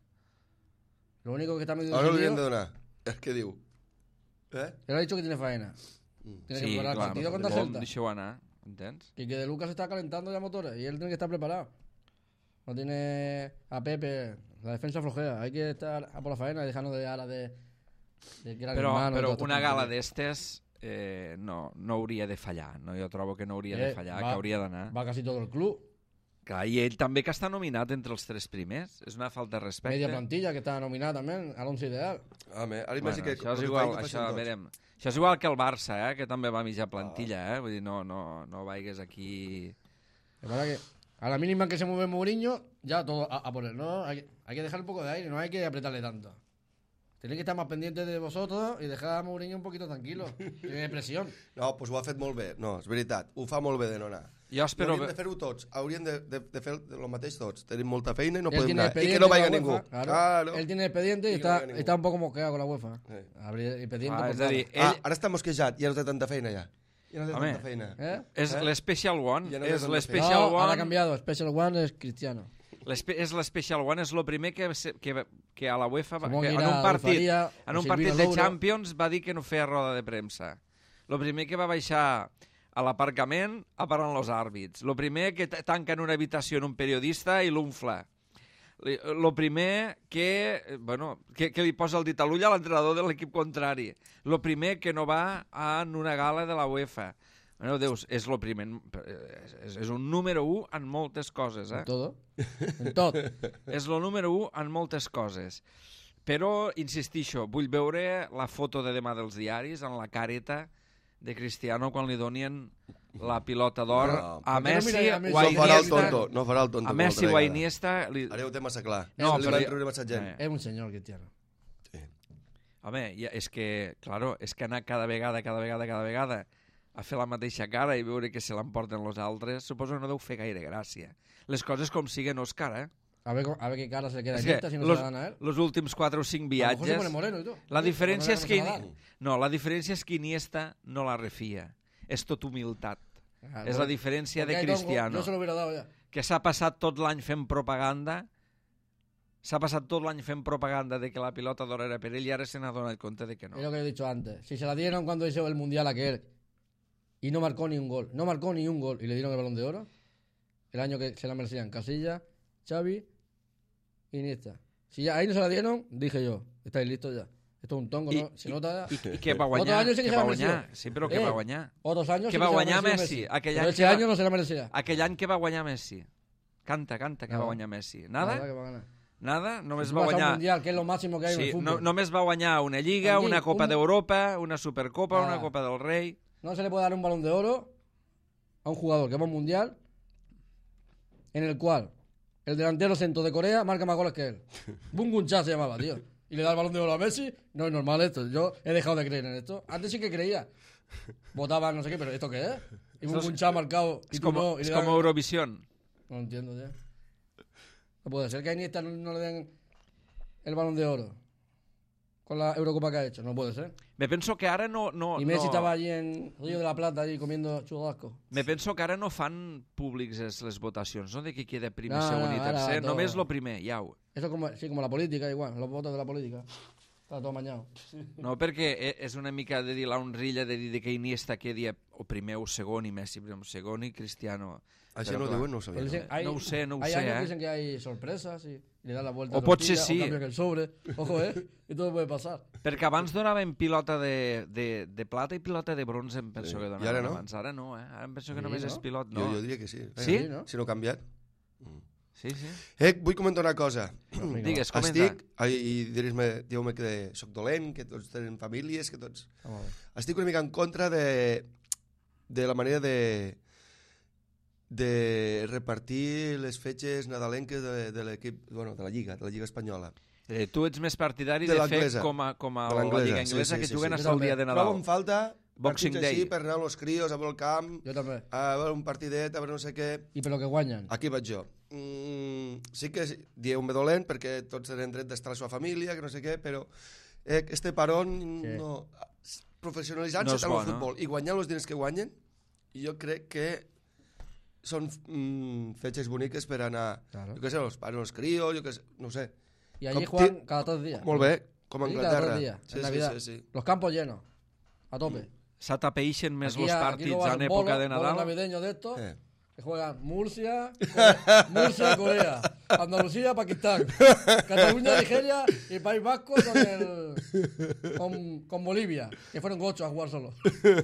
Lo único que está medio Ara li hem decidido, de donar. Què diu? él ha dicho que tiene faena. Tiene que Sí, preparar el clar, partido contra el bon, Celta. deixeu anar, entens? Que de Lucas está calentando ya motores y él tiene que estar preparado. No tiene a Pepe, la defensa flojea. Hay que estar a por la faena y dejarnos de ala de que era el Però, hermano, però todas estas una gala tonterías. d'estes no hauria de fallar. No? Jo trobo que no hauria de fallar, va- que hauria d'anar. Va casi todo el club. Clar, i ell també que està nominat entre els 3 primers. És una falta de respecte. Media plantilla que está nominada también al 11 ideal. Home, ara Bueno, imagina que... això és el que igual, facin, això, facin tots. verem. Això és igual que el Barça, que també va a mitja plantilla, Vull dir, no vaigues aquí... Es verdad que a la mínima que se mueve Mourinho, ya todo a por él, ¿no? Hay que dejar un poco de aire, no hay que apretarle tanto. Tenéis que estar más pendientes de vosotros y dejar a Mourinho un poquito tranquilo. Tiene presión. No, doncs ho ha fet molt bé. No, és veritat. Ho fa molt bé de no anar. Jo espero... Hauríem de fer-ho tots. Hauríem de fer el mateix tots. Tenim molta feina i no Él podem tiene anar. I expediente que no con la vaya UEFA, ningú. claro. Claro. Él tiene expediente y Y que no vaya ningú. está un poco mosqueado con la UEFA. Sí. Abrir expediente Ah, por és a dir, cada- ell... Ara està mosquejat i ja no té tanta feina, ja. Ja no té Home. tanta feina. ¿Eh? És l'Special One. Ja no És ves on l'Special No, ahora ha One. cambiado. Special One es Cristiano. És l'Special One, és el primer que a la UEFA Supongo que que en irà un partit, Alfaria, en un o partit Silvino de Louro. Champions va dir que no feia roda de premsa. El primer que va baixar a l'aparcament a parlar amb els àrbits. El primer que tanca en una habitació en un periodista i l'unfla. El primer que, que li posa el dit a l'ull a l'entrenador de l'equip contrari. El primer que no va en una gala de la UEFA. Bueno, Déus, és el primer. És un número 1 en moltes coses, En todo. En todo. És el número 1 en moltes coses. Però, insistixo, vull veure la foto de demà dels diaris en la careta de Cristiano quan li donien la pilota d'or No, a per què no Messi mira a o Messi? a No farà el Iniesta. tonto, no farà el tonto. A com Messi l'altra o a vegada. Iniesta... Ara ho té massa clar. No, li però van ja- riure massa gent. Es un señor Cristiano. Home, és que, claro, és que anar cada vegada a fer la mateixa cara i veure que se l'emporten els altres, suposo que no deu fer gaire gràcia. Les coses com siguen, Òscar, A ver qué cara se queda És en que esta si no se la dan a él. los últims 4 o 5 A lo mejor se viatges... pone moreno y todo. La diferència és que... Se la dan. No, la diferència és que Iniesta no la refia. És tot humilitat. Ah, És la diferència porque de hay dos Cristiano, Yo se lo hubiera dado ya. que s'ha passat tot l'any fent propaganda S'ha passat tot l'any fent propaganda de que la pilota d'or era per ell i ara se n'ha donat compte de que no. Es lo que he dicho antes. Si se la dieron cuando hizo el Mundial aquel y no marcó ni un gol. No marcó ni un gol y le dieron el Balón de Oro. El año que se la merecían Casillas, Xavi, Iniesta. Si ya ahí no se la dieron, dije yo, estáis listos ya. Esto es un tongo, ¿no? Se nota... I què va guanyar? Otros años sí que Què se va la guanyar? mereció. Sí, però què va guanyar? Otros años Que sí va se la guanyar mereció Messi. Aquell Pero any ese que va- año no se la merecía. Aquell any que va guanyar Messi. Canta, que va guanyar Messi. Nada Nada? que va a ganar. Nada? Només Si va vas a un guanyar... Mundial, que es lo máximo que hay en el Sí, fútbol. només va guanyar una Lliga, Aquí, una Copa un- d'Europa, una Supercopa, Nada. una Copa del Rei... No se le puede dar un Balón de Oro a un jugador que va a un Mundial en el cual el delantero centro de Corea marca más goles que él. Bungun Cha se llamaba, tío. Y le da el Balón de Oro a Messi. No es normal esto. Yo he dejado de creer en esto. Antes sí que creía. Votaba no sé qué, pero ¿esto qué es? Y Bungun Cha ha marcado y És tú com, no. Y és le com dan- Eurovisión. No lo entiendo, tío. No puede ser que a Iniesta no le den el Balón de Oro con la Eurocopa que ha hecho. No puede ser. Me penso que ara no... Y Messi estaba allí en Río de la Plata allí comiendo churrasco. Me penso que ara no fan públics les votacions, no? De qui queda primer, No, segon no, i ara tercer. todo. Només lo primer, iau. Eso como, sí, como la política, igual, los votos de la política. Está todo mañado. No, perquè és una mica de dir la honrilla de dir que Iniesta quedi o primer o segon i Messi primer o segon i Cristiano... Això Però no ho clar, diuen, no ho sabia. Pero dicen, hay, No ho sé, hay años eh? que dicen que hay sorpresas y le dan la vuelta O a pot ser tortilla, sí. o cambian el sobre. Ojo, y todo puede pasar. Perquè abans donaven pilota de plata i pilota de bronze, em penso Sí. que I donaven ara no? abans. Ara no, eh? Ara em penso que Sí, només no? és pilot, Jo, no? jo diria que sí. Sí? no? Si no ha canviat. Sí, sí. Vull comentar una cosa. Digues, comenta. I dieu-me que soc dolent, que tots tenen famílies, que tots... Vamos a ver. Estic una mica en contra de la manera de repartir les fetges nadalenques de l'equip, bueno, de la Lliga espanyola. Tu ets més partidari De de fer l'anglesa. com a De la l'anglesa, Lliga sí, Anglesa, sí, que sí, juguen sí. hasta el dia de Trobo Nadal. en falta Boxing partits així Day. per anar amb els crios a veure el camp, Yo también. a veure un partidet, a veure no sé què. Y pero que guañan. Aquí vaig jo. Sí que dieu-me dolent perquè tots tenen dret d'estar a la seva família, que no sé què, però este parón Sí. no... Professionalitzant-se No és tant bo, el no? futbol i guanyant els diners que guanyen, jo crec que són fetges boniques per anar, Claro. jo què sé, els pares, els crios, jo què sé, no ho sé. Y allí Com juegan cada 3 días. Molt bé, com a Allí cada Anglaterra. 3 días, Sí, en sí, Navidad. sí, sí. Los campos llenos. A tope. S'atapeixen més els aquí partits juegan en època de bolos Nadal. navideños de estos. Eh. Que juegan Murcia, Murcia, Corea, Andalucía, Pakistán, Cataluña, Nigeria y País Vasco con Bolivia, que fueron 8 a jugar solos.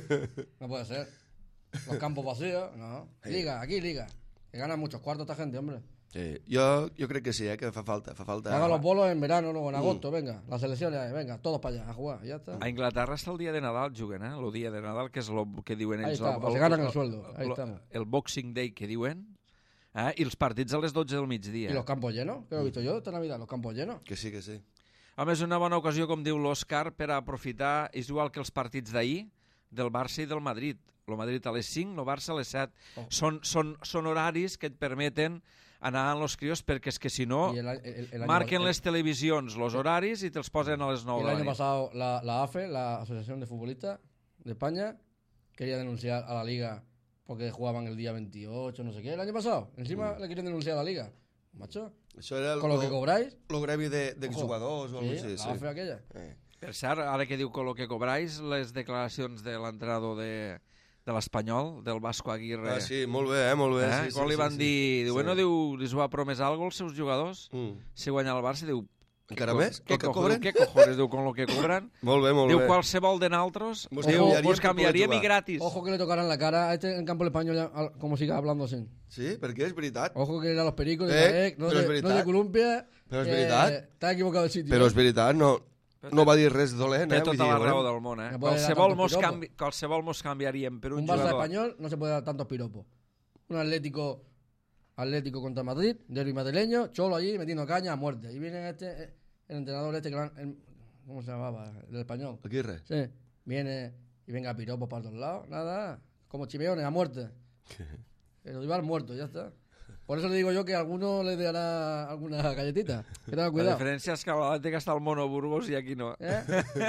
No puede ser. Los campos vacíos, no. Liga, aquí liga. Que ganan muchos cuartos esta gente, hombre. Sí. Jo crec que sí, que fa falta. Que hagan los bolos en verano, luego en agosto, venga. Las selecciones, venga, todos para allá a jugar, y ya está. A Inglaterra està el dia de Nadal, juguen, eh? El dia de Nadal, que és el que diuen Ahí ells. está, pues se ganan el sueldo. Ahí estamos. El Boxing Day, que diuen. I els partits a les 12 del migdia. ¿Y los campos llenos? ¿Qué he visto yo esta Navidad? Los campos llenos. Que sí, que sí. Home, és una bona ocasió, com diu l'Òscar, per a aprofitar, és igual que els partits d'ahir, del Barça i del Madrid. El Madrid a les 5, el Barça a les 7. Oh. Són horaris que et permeten anar amb els crios, perquè és que si no, Y el año marquen el- les televisions los horaris i te'ls posen a les 9 El de la año nit. pasado la AFE, la Asociación de Futbolistas de España, quería denunciar a la liga porque jugaban el día 28, no sé qué, el año pasado. Encima le querían denunciar a la liga. Macho, Això era con lo que cobráis, el gremi d'exjugadors o sí, alguna cosa la així. AFE aquella. Per cert, ara que diu que lo que cobráis, les declaracions de l'entrenador de l'Espanyol, del Vasco Aguirre, Ah, sí, molt bé, molt bé. Sí, quan li van dir, diu, Sí. bueno, diu, li va promès algo als seus jugadors, Mm. si guanya el Barça, diu, Encara més? Què El que cobren? Què cojones, diu, con lo que cobran? Molt bé, molt Diu, bé. qualsevol de naltros, Mos diu, canviaríem pues per poder canviaríem i jugar. gratis. Ojo que le tocaran la cara a este en el campo del español, como siga hablando así. Sí, perquè és veritat. Ojo que era los pericos, Però és veritat. no te columpies, Però és veritat. estás equivocado de sitio. Però és veritat, no va dir res dolent. Té Vull tota dir, la dolent. raó del món, eh? No puede dar Qualsevol tantos mos canviaríem per un Un Barça jugador. español no se puede dar tantos piropos. Un Atlético contra Madrid, derbi madrileño, Cholo allí metiendo caña a muerte. Y viene el entrenador ¿cómo se llamaba? El español. Aguirre. Sí. Viene y venga piropos para todos lados. Nada. Como chimeones a muerte. El rival muerto, ya está. Por eso le digo yo que a alguno le dará alguna galletita. Que tenga La cuidado. diferència és que a l'Atlètic està el Mono Burgos i aquí no. ¿Eh?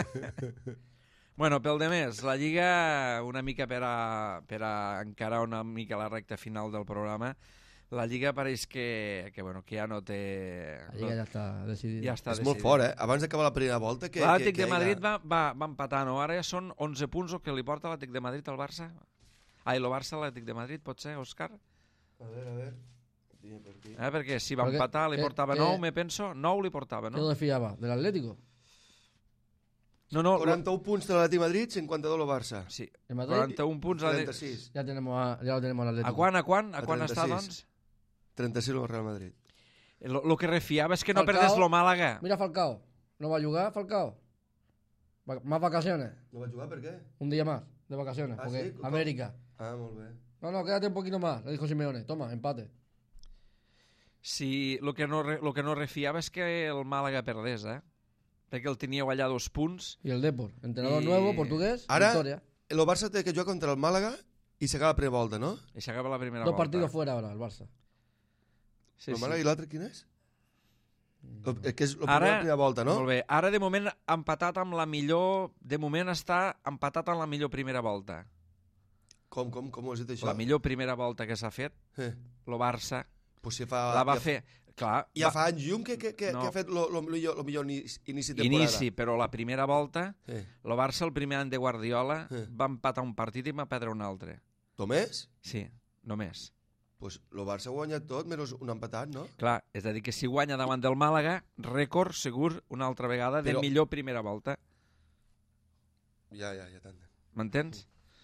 Bueno, pel de més, la Lliga, una mica per a encarar una mica la recta final del programa, La Lliga pareix que ja no té... La Lliga ja està decidida. Ja està És molt fort, Abans d'acabar la primera volta... L'Atlètic de Madrid va empatar, no? Ara ja són 11 punts el que li porta l'Atlètic de Madrid al Barça. El Barça a l'Atlètic de Madrid, pot ser, Òscar? A veure... Perquè si va empatar li portava 9, me penso. 9 li portava, no? Què lo fiava? ¿Del Atlético? No, 41 punts de l'Atlètic Madrid, 52 el Barça. Sí, El Madrid 41 punts. 36. ya lo tenemos al Atlético. A quan està, 36. doncs? 36 el Real Madrid. Lo que refiava és que no Falcao. perdés lo Màlaga. Mira Falcao. ¿No va a jugar Falcao? ¿Más vacaciones? No va jugar per què? Un día más de vacaciones. Ah, Porque sí? América. Ah, molt bé. No, quédate un poquito más, le dijo Simeone. Toma, empate. Sí, lo que no refiava és que el Màlaga perdés, perquè el teníeu allà 2 punts. Y el Depor. Entrenador Y- nuevo, portugués, Ara, victoria. el Barça té que jugar contra el Màlaga i s'acaba la primera volta, no? I s'acaba la primera Dos volta. partidos fuera ahora, el Barça. Sí, el Màlaga sí. i l'altre quin és? Que és la Ara, primera volta, no? Molt bé. Ara, de moment, ha empatat amb la millor... De moment està empatat amb la millor primera volta. Com ho has dit això? La millor primera volta que s'ha fet, Eh, el Barça, pues si fa... la va fer... Clar, Ja fa anys llum que No. ha fet lo millor inici de temporada. inici, però la primera volta, Eh. el Barça, el primer any de Guardiola, Eh. va empatar un partit i va perdre un altre. Només? Sí, només. Pues el Barça ha guanyat tot, menys un empatat, no? Clar, és a dir, que si guanya davant del Màlaga, rècord segur una altra vegada de Però- millor primera volta. Ja tant. M'entens?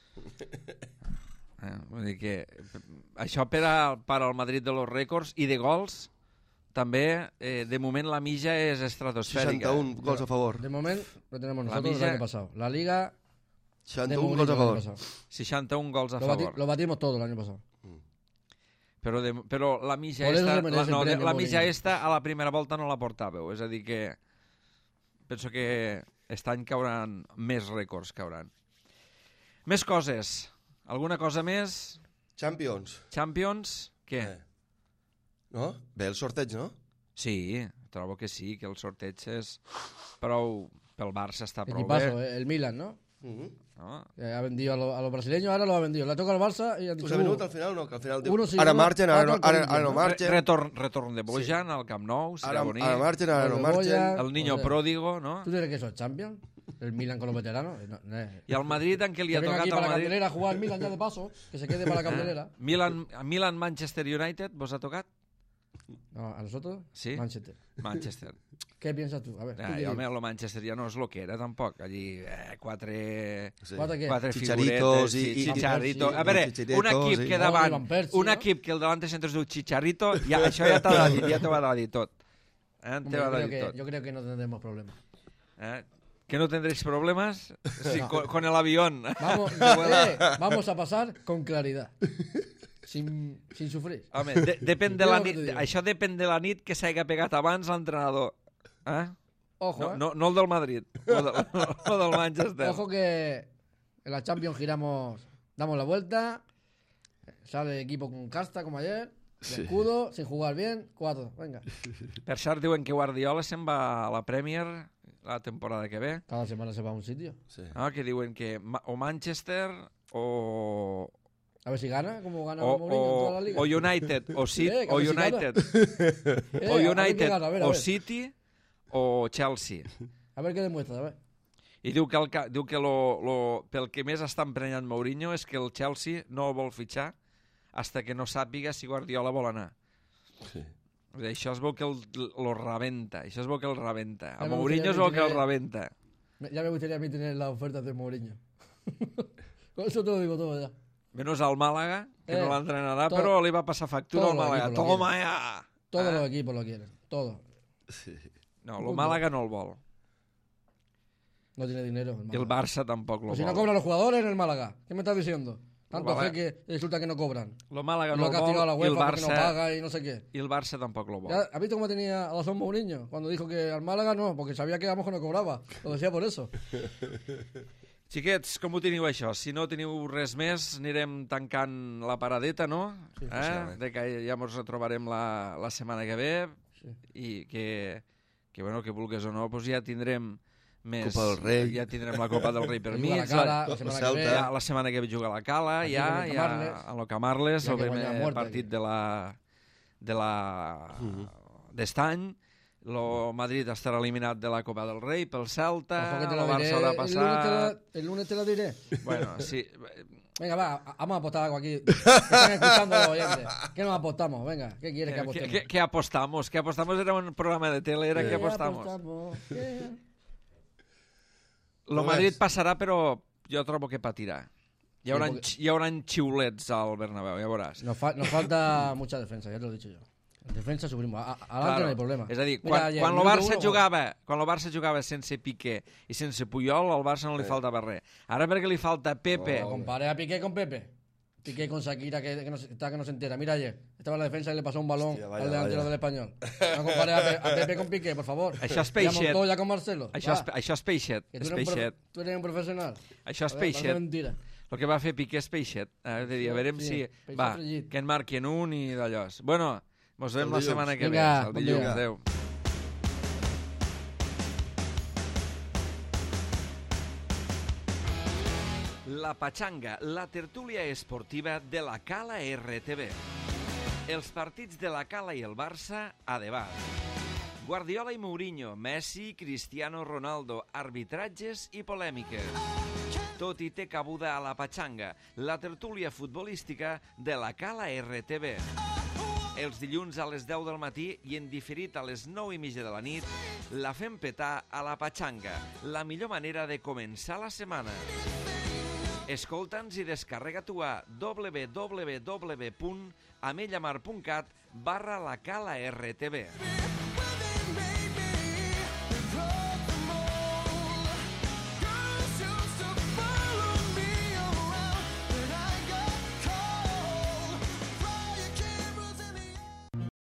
Vull dir que això per al Madrid de los rècords i de gols també, de moment la mitja és estratosfèrica. 61 gols a favor. De momento lo tenemos La nosotros milla- el año pasado. La Liga de 61 Mourinho gols a el año favor. pasado. 61 gols a Lo, favor. lo batimos todo el año pasado. Però la mitja Por eso esta, se merece el premio la mitja Mourinho. esta a la primera volta no la portàveu. És a dir que penso que aquest any cauran més rècords. Més coses. Alguna cosa més? Champions. Champions? Què? No? Bé el sorteig, no? Sí, trobo que sí, que el sorteig és prou... Pel Barça està prou Equipazo, bé. el Milan, ¿no? No? Ha vendido a los brasileños, ahora lo ha vendido. Le toca al Barça y han dicho... Us ha venut al final o no? Que al final diu, Uno sí, ara uno- marxen, ara no Corinthians, marxen. Retorn de Bojan al Camp Nou, serà Ara bonic. marxen, ara no Lo de marxen. Boya. El niño Joder. pródigo, no? ¿Tú crees que eso es Champions? ¿El Milan con los veteranos? No, I al Madrid, en què li que ha venga tocat aquí al para la Madrid? Candelera a jugar el Milan ya de paso, que se quede para la Candelera. Milan-Manchester United, vos ha tocat? No, a nosotros, Sí? Manchester. Manchester. ¿Qué piensas tú? A ver, ¿tú qué I, home, dices? el Manchester ja no és lo que era, tampoc. Allí, quatre Sí. ¿Cuatro qué? Chicharitos figuretes, i- Chicharito. i- A veure, Chicharitos un equip i- que No, davant, Van Persie, un no? equip que el delante centre es diu Chicharito, això ja t'ho ha de dir tot. Hombre, yo creo que no tendremos problemas. Que no tendréis problemas si, No. con el avión. Vamos a pasar con claridad. Sin sufrir. Home, depèn de Mira la lo que nit, te digo. això depèn de la nit que s'hagi pegat abans l'entrenador. Ojo, No el del Madrid, o del Manchester. Ojo que en la Champions giramos, damos la vuelta, sale el equipo con casta como ayer, de escudo, sin jugar bien, 4, venga. Per cert, diuen que Guardiola se'n va a la Premier la temporada que ve. Cada semana se va a un sitio. Sí. Que diuen que o Manchester o A ver si gana, como gana Mourinho en toda la liga. o United o City que o a ver si gana. United A o ver United qué gana, a ver. o City o Chelsea. A ver qué demuestra, a ver. I diu que, pel que més està emprenyant Mourinho és que el Chelsea no el vol fitxar hasta que no sàpiga si Guardiola vol anar. Sí. Això es veu que el rebenta. Això es veu que el rebenta. A Ja me Mourinho es gustaría veu que el tener- rebenta. Ya me gustaría a mí tener las ofertas de Mourinho. Con eso te lo digo todo ya. Menos al Màlaga, que no l'entrenarà, tot- però li va passar factura al todos los Màlaga. equipos lo Toma ja! Todos los equipos lo quieren, todos. No, el Màlaga no el vol. No tiene dinero. El I el Málaga. Barça tampoc el Pues si vol. no cobran los jugadores en el Málaga. ¿Qué me estás diciendo? Tanto Málaga- que resulta que no cobran. El Màlaga Y no lo ha el castigado la vol i el UEFA porque no Barça, paga y no sé qué. i el Barça tampoc el vol. ¿Ya ¿Has visto cómo tenía a razón Mourinho? Cuando dijo que al Málaga no, porque sabía que a lo mejor no cobraba. Lo decía por eso. Xiquets, com ho teniu això? Si no teniu res més, anirem tancant la paradeta, no? Sí, De que ja ens retrobarem la setmana que ve Sí. i que bueno, que vulgues o no, doncs ja tindrem més... Copa del Rei. Ja tindrem la Copa del Rei per Que mig. juga la Cala, la la semana Celta. que La setmana que ve juga la Cala, Aquí ja, con el Camarles. a lo Camarles, Ja el que guanya primer a muerte partit aquí. de la d'est any. El Madrid estarà eliminat de la Copa del Rei pel Celta, el Barça haurà passat... El lunes te lo diré. Bueno, sí. Venga, va, vamos a apostar algo aquí. Que están escuchando los oyentes. ¿Qué nos apostamos? Venga, ¿qué quieres que apostemos? ¿Qué apostamos? ¿Qué apostamos? Era un programa de tele, era ¿qué apostamos? El Madrid passarà, però jo trobo que patirà. Hi haurà xiulets al Bernabéu, ja veuràs. Nos falta mucha defensa, ya te lo he dicho yo. En defensa subimos. Adelante no hay problema. És a dir, quan el Barça jugava sense Piqué i sense Puyol, al Barça no li faltava res. Ara perquè li falta Pepe... Compare a Piqué con Pepe. Piqué con Shakira, que no se entera. Mira ayer, estaba en la defensa y le pasó un balón al delantero del Español. No compare a Pepe con Piqué, por favor. Això és peixet. Ya Montoya con Marcelo. Això és peixet. Tu eres un professional. Això és peixet. El que va fer Piqué és peixet. A veurem si... Va, que en marquen un i d'allò. Bueno... Mos veiem la setmana que ve. El dilluns. Adéu. La Pachanga, la tertúlia esportiva de la Cala RTV. Els partits de la Cala i el Barça a debat. Guardiola i Mourinho, Messi, Cristiano Ronaldo, arbitratges i polèmiques. Tot hi té cabuda a la Pachanga, la tertúlia futbolística de la Cala RTV. Els dilluns a les 10 del matí i en diferit a les 9:30 de la nit, la fem petar a la Pachanga, la millor manera de començar la setmana. Escolta'ns i descarrega-t'ho a www.amellamar.cat/la Cala RTV.